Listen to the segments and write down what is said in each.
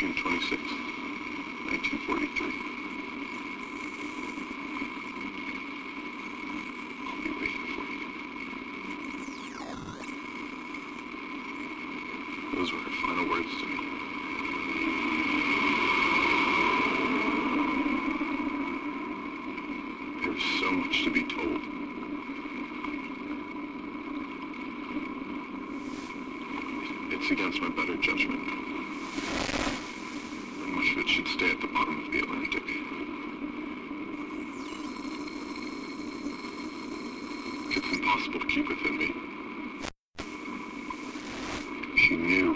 June 26th, 1943. I'll be waiting for you. Those were her final words to me. There's so much to be told. It's against my better judgment. And much of it should stay at the bottom of the Atlantic. It's impossible to keep within me. She knew.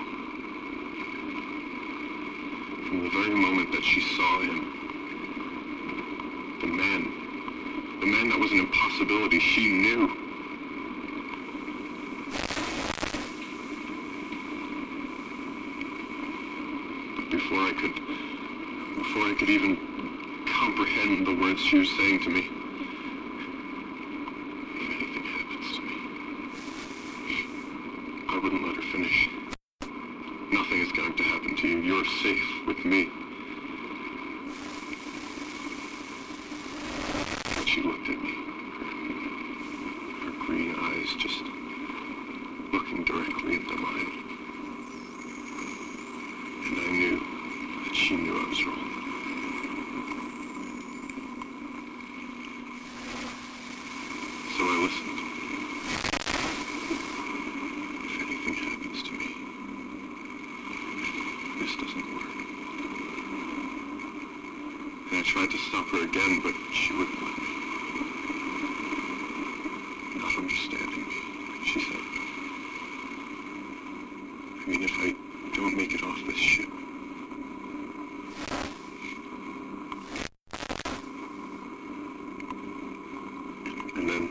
From the very moment that she saw him, the man that was an impossibility, she knew. But before I could even comprehend the words she was saying to me, if anything happens to me, I wouldn't let her finish. Nothing is going to happen to you. You're safe with me. But she looked at me. Her green eyes just looking directly into mine. And I knew that she knew I was wrong. So I listened. If anything happens to me, this doesn't work. And I tried to stop her again, but she wouldn't let me. Not understanding me, she said. I mean, if I don't make it off this ship, and then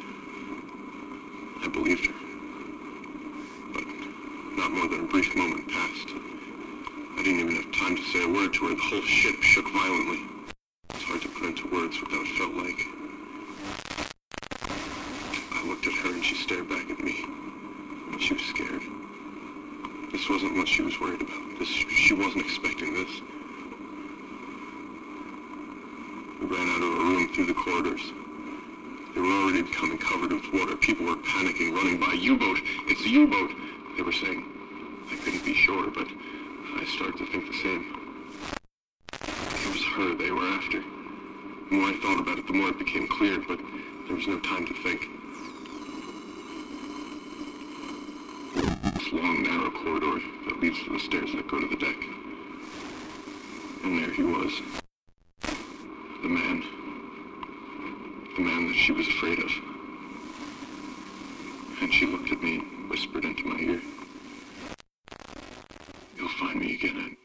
I believed her. But not more than a brief moment passed. I didn't even have time to say a word to her. The whole ship shook violently. It's hard to put into words what that felt like. I looked at her and she stared back at me. She was scared. This wasn't what she was worried about. She wasn't expecting this. We ran out of her room through the corridors. They were already becoming covered with water. People were panicking, running by. U-boat! It's a U-boat! They were saying. I couldn't be sure, but I started to think the same. It was her they were after. The more I thought about it, the more it became clear, but there was no time to think. This long, narrow corridor that leads to the stairs that go to the deck. And there he was. The man. The man that she was afraid of. And she looked at me and whispered into my ear, "You'll find me again